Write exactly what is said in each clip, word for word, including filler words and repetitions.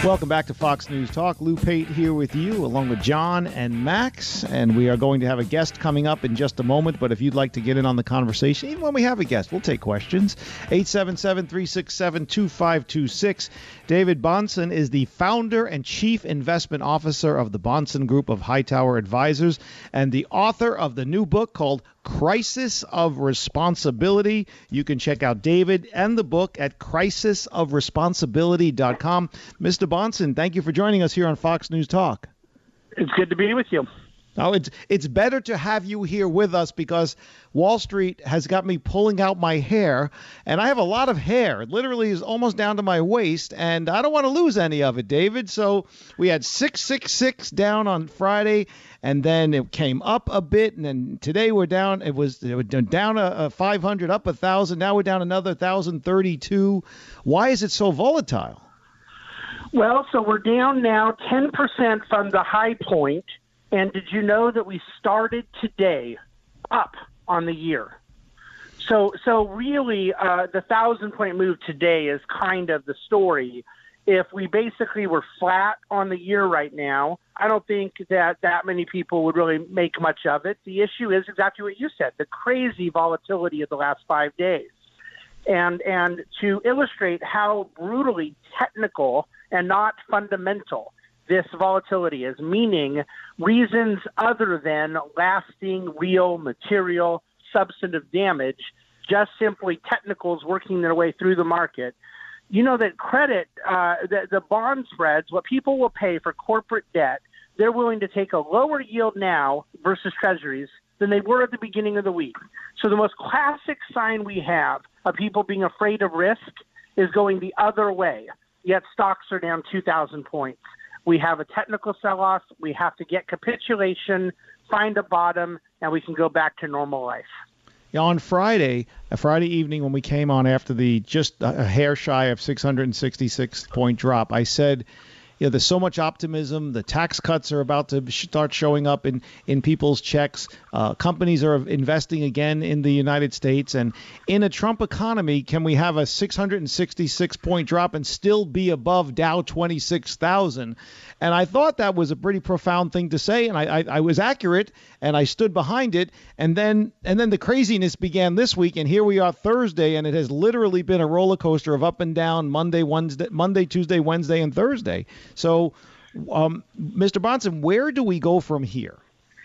Welcome back to Fox News Talk. Lou Pate here with you, along with John and Max, and we are going to have a guest coming up in just a moment, but if you'd like to get in on the conversation, even when we have a guest, we'll take questions. eight seven seven, three six seven, two five two six. David Bahnsen is the founder and chief investment officer of the Bahnsen Group of Hightower Advisors and the author of the new book called Crisis of Responsibility. You can check out David and the book at crisis of responsibility dot com. Mister Bahnsen, thank you for joining us here on Fox News Talk. It's good to be with you. Oh, it's it's better to have you here with us because Wall Street has got me pulling out my hair, and I have a lot of hair. It literally is almost down to my waist, and I don't want to lose any of it, David. So we had six six six down on Friday, and then it came up a bit, and then today we're down. It was, it was down a, a five hundred, up a thousand. Now we're down another one thousand thirty-two. Why is it so volatile? Well, so we're down now ten percent from the high point. And did you know that we started today up on the year? So so really, uh, the thousand-point move today is kind of the story. If we basically were flat on the year right now, I don't think that that many people would really make much of it. The issue is exactly what you said, the crazy volatility of the last five days. And and to illustrate how brutally technical and not fundamental this volatility is, meaning reasons other than lasting, real, material, substantive damage, just simply technicals working their way through the market. You know that credit, uh, the, the bond spreads, what people will pay for corporate debt, they're willing to take a lower yield now versus treasuries than they were at the beginning of the week. So the most classic sign we have of people being afraid of risk is going the other way, yet stocks are down two thousand points. We have a technical sell-off. We have to get capitulation, find a bottom, and we can go back to normal life. Yeah, on Friday, a Friday evening when we came on after the just a hair shy of six hundred sixty-six point drop, I said, you know, there's so much optimism. The tax cuts are about to start showing up in, in people's checks. Uh, companies are investing again in the United States. And in a Trump economy, can we have a six hundred sixty-six point drop and still be above Dow twenty-six thousand? And I thought that was a pretty profound thing to say, and I, I, I was accurate, and I stood behind it. And then and then the craziness began this week, and here we are Thursday, and it has literally been a roller coaster of up and down Monday, Wednesday, Monday, Tuesday, Wednesday, and Thursday. So, um, Mister Bahnsen, where do we go from here?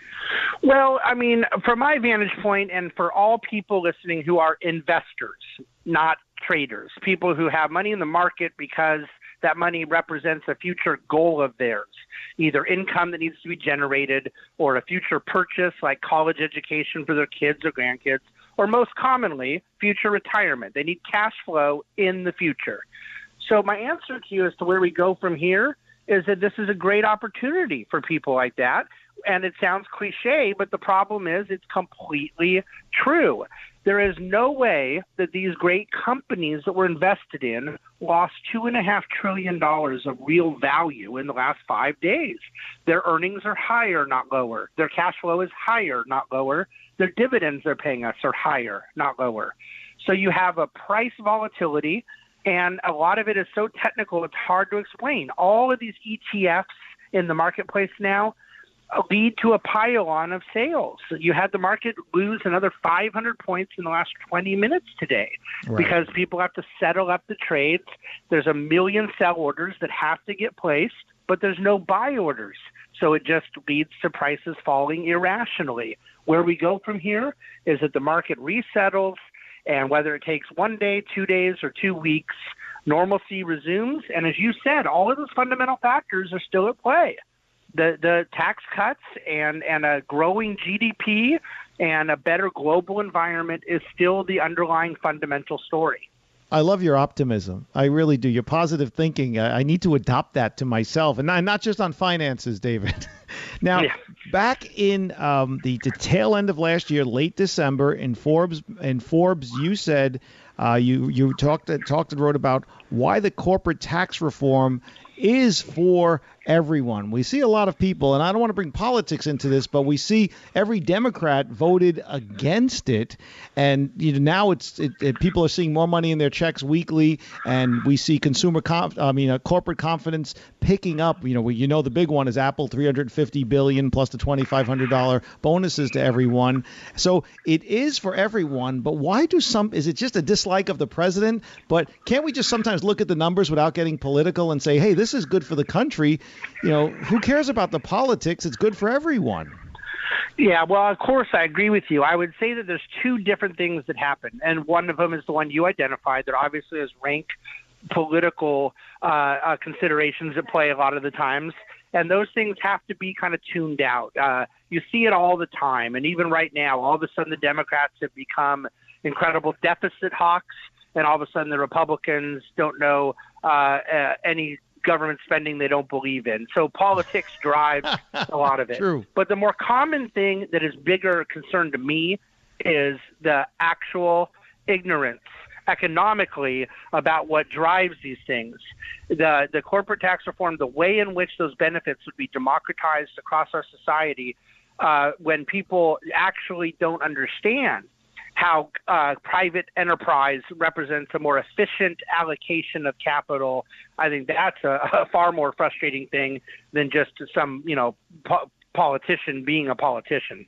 Well, I mean, from my vantage point, and for all people listening who are investors, not traders, people who have money in the market because that money represents a future goal of theirs, either income that needs to be generated or a future purchase like college education for their kids or grandkids, or most commonly, future retirement. They need cash flow in the future. So my answer to you as to where we go from here is that this is a great opportunity for people like that. And it sounds cliche, but the problem is it's completely true. There is no way that these great companies that were invested in lost two and a half trillion dollars of real value in the last five days. Their earnings are higher, not lower. Their cash flow is higher, not lower. Their dividends they're paying us are higher, not lower. So you have a price volatility, and a lot of it is so technical it's hard to explain. All of these E T Fs in the marketplace now lead to a pile-on of sales. You had the market lose another five hundred points in the last twenty minutes today, right, because people have to settle up the trades. There's a million sell orders that have to get placed, but there's no buy orders. So it just leads to prices falling irrationally. Where we go from here is that the market resettles, and whether it takes one day, two days, or two weeks, normalcy resumes. And as you said, all of those fundamental factors are still at play. The the tax cuts and, and a growing G D P and a better global environment is still the underlying fundamental story. I love your optimism. I really do. Your positive thinking. I, I need to adopt that to myself, and not, not just on finances, David. Now, yeah. back in um, the, the tail end of last year, late December, in Forbes, in Forbes, you said uh, you you talked talked and wrote about why the corporate tax reform is for everyone. We see a lot of people, and I don't want to bring politics into this, but we see every Democrat voted against it, and you know, now it's it, it, people are seeing more money in their checks weekly, and we see consumer conf- I mean, uh, corporate confidence picking up. You know, we, you know, the big one is Apple, three hundred fifty billion dollars plus the twenty-five hundred dollars bonuses to everyone. So it is for everyone, but why do some? Is it just a dislike of the president? But can't we just sometimes look at the numbers without getting political and say, hey, this is good for the country? You know, who cares about the politics? It's good for everyone. Yeah, well, of course, I agree with you. I would say that there's two different things that happen, and one of them is the one you identified. There obviously is rank political uh, uh, considerations at play a lot of the times, and those things have to be kind of tuned out. Uh, you see it all the time, and even right now, all of a sudden the Democrats have become incredible deficit hawks, and all of a sudden the Republicans don't know uh, uh, any government spending they don't believe in. So politics drives a lot of it. True. But the more common thing that is bigger concern to me is the actual ignorance economically about what drives these things. The the corporate tax reform, the way in which those benefits would be democratized across our society, uh, when people actually don't understand how uh, private enterprise represents a more efficient allocation of capital, I think that's a, a far more frustrating thing than just some, you know, po- politician being a politician.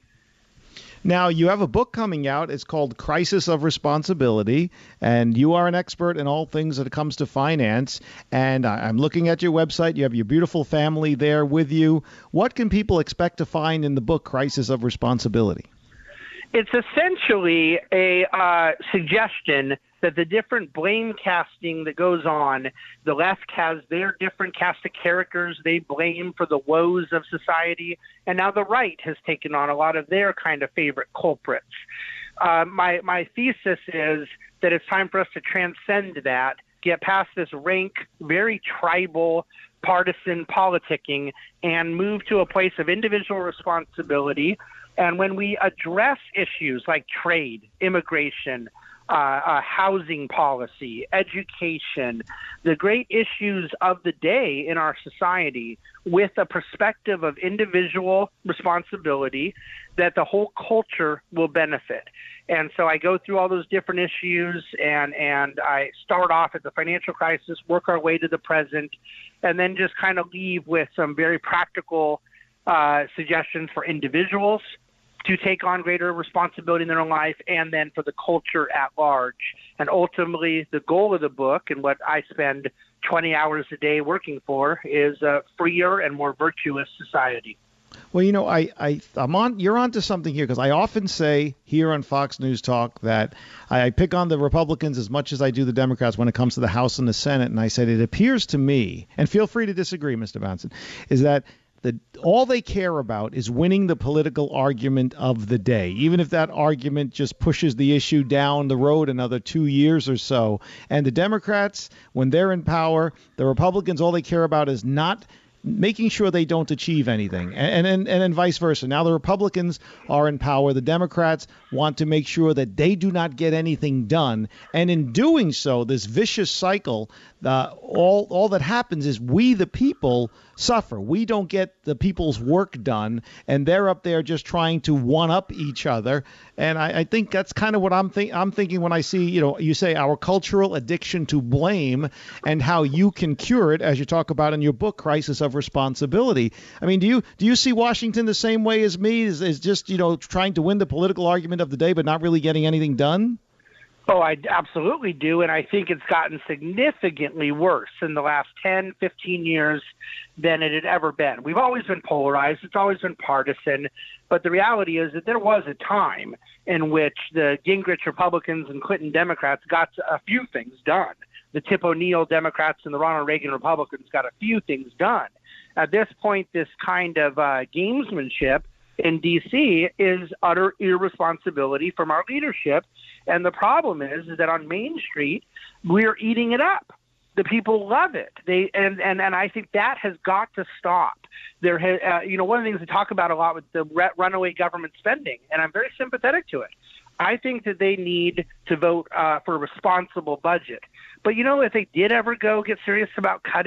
Now, you have a book coming out. It's called Crisis of Responsibility, and you are an expert in all things that comes to finance. And I'm looking at your website. You have your beautiful family there with you. What can people expect to find in the book Crisis of Responsibility? It's essentially a uh, suggestion that the different blame casting that goes on, the left has their different cast of characters they blame for the woes of society, and now the right has taken on a lot of their kind of favorite culprits. Uh, my, my thesis is that it's time for us to transcend that, get past this rank, very tribal, partisan politicking, and move to a place of individual responsibility. And when we address issues like trade, immigration, uh, uh, housing policy, education, the great issues of the day in our society with a perspective of individual responsibility, that the whole culture will benefit. And so I go through all those different issues, and, and I start off at the financial crisis, work our way to the present, and then just kind of leave with some very practical uh, suggestions for individuals to take on greater responsibility in their own life, and then for the culture at large. And ultimately, the goal of the book, and what I spend twenty hours a day working for, is a freer and more virtuous society. Well, you know, I, I, I'm on. You're onto something here, because I often say here on Fox News Talk that I, I pick on the Republicans as much as I do the Democrats when it comes to the House and the Senate. And I said, it appears to me, and feel free to disagree, Mister Bahnsen, is that the, all they care about is winning the political argument of the day, even if that argument just pushes the issue down the road another two years or so. And the Democrats, when they're in power, the Republicans, all they care about is not making sure they don't achieve anything, and, and, and then vice versa. Now the Republicans are in power. The Democrats want to make sure that they do not get anything done. And in doing so, this vicious cycle, uh, all, all that happens is we, the people, suffer. We don't get the people's work done, and they're up there just trying to one-up each other. And I, I think that's kind of what I'm, think, I'm thinking when I see, you know, you say our cultural addiction to blame and how you can cure it, as you talk about in your book, Crisis of Responsibility. I mean, do you do you see Washington the same way as me, is, is just, you know, trying to win the political argument of the day but not really getting anything done? Oh, I absolutely do, and I think it's gotten significantly worse in the last ten, fifteen years than it had ever been. We've always been polarized. It's always been partisan, but the reality is that there was a time in which the Gingrich Republicans and Clinton Democrats got a few things done. The Tip O'Neill Democrats and the Ronald Reagan Republicans got a few things done. At this point, this kind of uh, gamesmanship in D C is utter irresponsibility from our leadership. And the problem is, is that on Main Street, we're eating it up. The people love it. They and, and, and I think that has got to stop. There, ha, uh, you know, one of the things we talk about a lot with the re- runaway government spending, and I'm very sympathetic to it. I think that they need to vote uh, for a responsible budget. But, you know, if they did ever go get serious about cutting,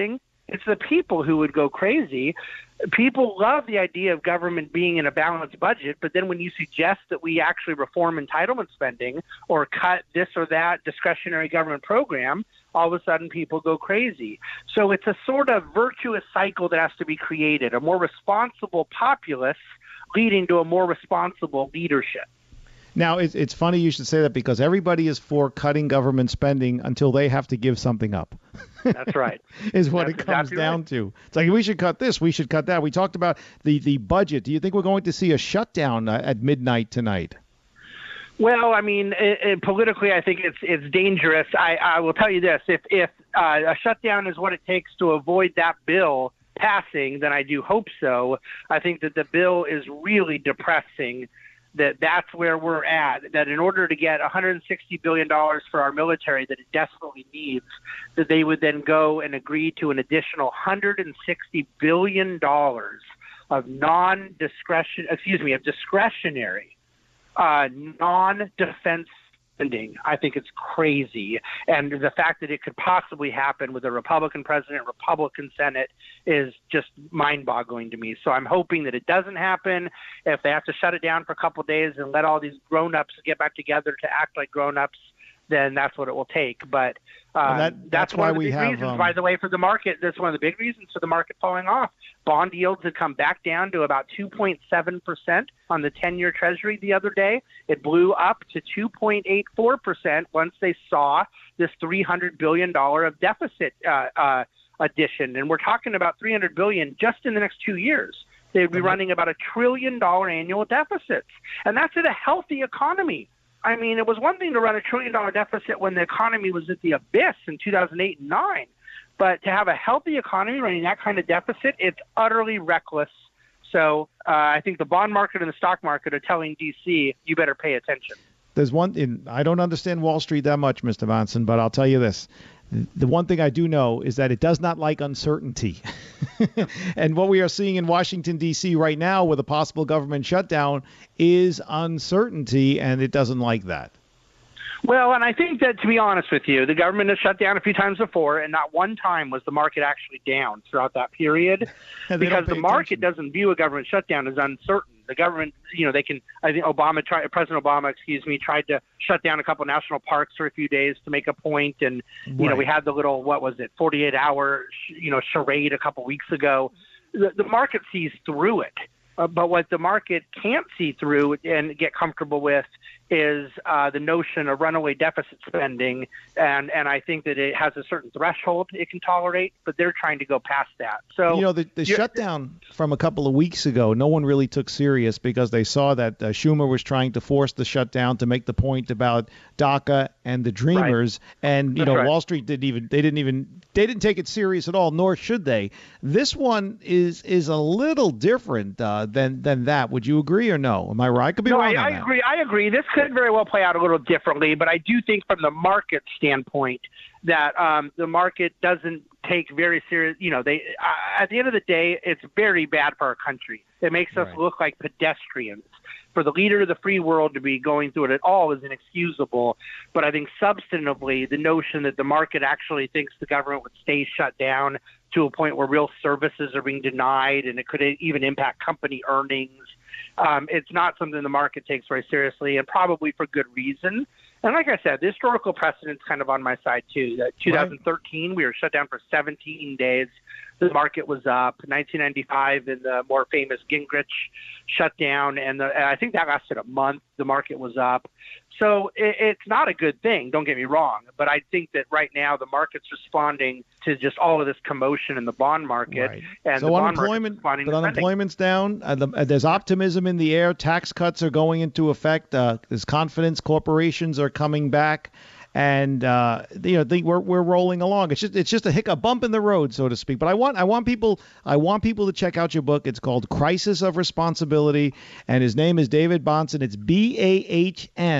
It's the people who would go crazy. People love the idea of government being in a balanced budget, but then when you suggest that we actually reform entitlement spending or cut this or that discretionary government program, all of a sudden people go crazy. So it's a sort of virtuous cycle that has to be created, a more responsible populace leading to a more responsible leadership. Now, it's, it's funny you should say that because everybody is for cutting government spending until they have to give something up. That's right. is what That's it comes exactly down right. to. It's like, we should cut this, we should cut that. We talked about the, the budget. Do you think we're going to see a shutdown uh, at midnight tonight? Well, I mean, it, it, politically, I think it's it's dangerous. I, I will tell you this: if if uh, a shutdown is what it takes to avoid that bill passing, then I do hope so. I think that the bill is really depressing. That that's where we're at. That in order to get one hundred sixty billion dollars for our military that it desperately needs, that they would then go and agree to an additional one hundred sixty billion dollars of non-discretion, excuse me, of discretionary. Uh, non-defense spending. I think it's crazy. And the fact that it could possibly happen with a Republican president, Republican Senate is just mind-boggling to me. So I'm hoping that it doesn't happen. If they have to shut it down for a couple of days and let all these grown-ups get back together to act like grown-ups, then that's what it will take. But um, that, that's, that's why one of the we big have, reasons, um, by the way, for the market. That's one of the big reasons for the market falling off. Bond yields had come back down to about two point seven percent on the ten-year Treasury the other day. It blew up to two point eight four percent once they saw this three hundred billion dollars of deficit uh, uh, addition. And we're talking about three hundred billion dollars just in the next two years. They'd be running about a trillion dollar annual deficits. And that's in a healthy economy. I mean, it was one thing to run a trillion dollar deficit when the economy was at the abyss in two thousand eight and nine. But to have a healthy economy running that kind of deficit, it's utterly reckless. So uh, I think the bond market and the stock market are telling D C, you better pay attention. There's one in, I don't understand Wall Street that much, Mister Monson, but I'll tell you this. The one thing I do know is that it does not like uncertainty. And what we are seeing in Washington, D C right now with a possible government shutdown is uncertainty, and it doesn't like that. Well, and I think that, to be honest with you, the government has shut down a few times before, and not one time was the market actually down throughout that period, because the market attention. doesn't view a government shutdown as uncertain. The government, you know, they can, I think Obama tried, President Obama, excuse me, tried to shut down a couple of national parks for a few days to make a point. And, you Right. know, we had the little, what was it, forty-eight hour, you know, charade a couple weeks ago. The, the market sees through it. Uh, but what the market can't see through and get comfortable with is uh, the notion of runaway deficit spending. And, and I think that it has a certain threshold it can tolerate, but they're trying to go past that. So, you know, the, the shutdown from a couple of weeks ago, no one really took serious because they saw that uh, Schumer was trying to force the shutdown to make the point about DACA and the Dreamers. Right. And, you That's know, right. Wall Street didn't even, they didn't even, they didn't take it serious at all, nor should they. This one is is a little different uh, than, than that. Would you agree or no? Am I right? I could be no, wrong I, on I that. agree. I agree. This could very well play out a little differently, but I do think from the market standpoint that um, the market doesn't take very serious. You know, they uh, at the end of the day, it's very bad for our country. It makes us Right. look like pedestrians. For the leader of the free world to be going through it at all is inexcusable. But I think substantively, the notion that the market actually thinks the government would stay shut down to a point where real services are being denied, and it could even impact company earnings. Um, it's not something the market takes very seriously, and probably for good reason. And like I said, the historical precedent's kind of on my side, too. That twenty thirteen, we were shut down for seventeen days. The market was up. nineteen ninety-five, in the more famous Gingrich shutdown, and, the, and I think that lasted a month. The market was up. So it, it's not a good thing, don't get me wrong. But I think that right now the market's responding to just all of this commotion in the bond market. Right. And so the bond unemployment, market's but to unemployment's down. Uh, the, uh, there's optimism in the air. Tax cuts are going into effect. Uh, there's confidence. Corporations are coming back, and uh, you know they, we're we're rolling along. It's just it's just a hiccup, bump in the road, so to speak. But I want I want people I want people to check out your book. It's called Crisis of Responsibility, and his name is David Bahnsen. It's B A H N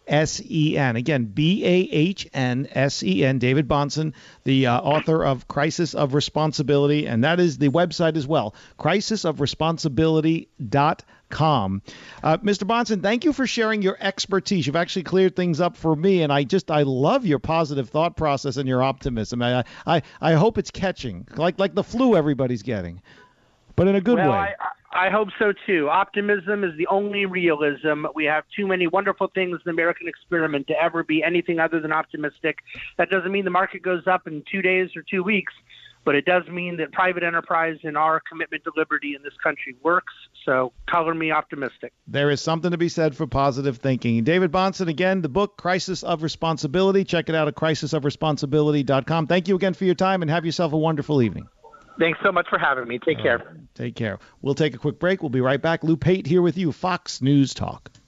S E N. Again, B A H N S E N. David Bahnsen, the uh, author of Crisis of Responsibility, and that is the website as well, crisis of responsibility dot com. Uh, Mister Bahnsen, thank you for sharing your expertise. You've actually cleared things up for me, and I just I love your positive thought process and your optimism. I I, I hope it's catching, like like the flu everybody's getting, but in a good well, way. I, I hope so, too. Optimism is the only realism. We have too many wonderful things in the American experiment to ever be anything other than optimistic. That doesn't mean the market goes up in two days or two weeks, but it does mean that private enterprise and our commitment to liberty in this country works. So color me optimistic. There is something to be said for positive thinking. David Bahnsen, again, the book, Crisis of Responsibility. Check it out at crisis of responsibility dot com. Thank you again for your time, and have yourself a wonderful evening. Thanks so much for having me. Take care. Right. Take care. We'll take a quick break. We'll be right back. Lou Pate here with you, Fox News Talk.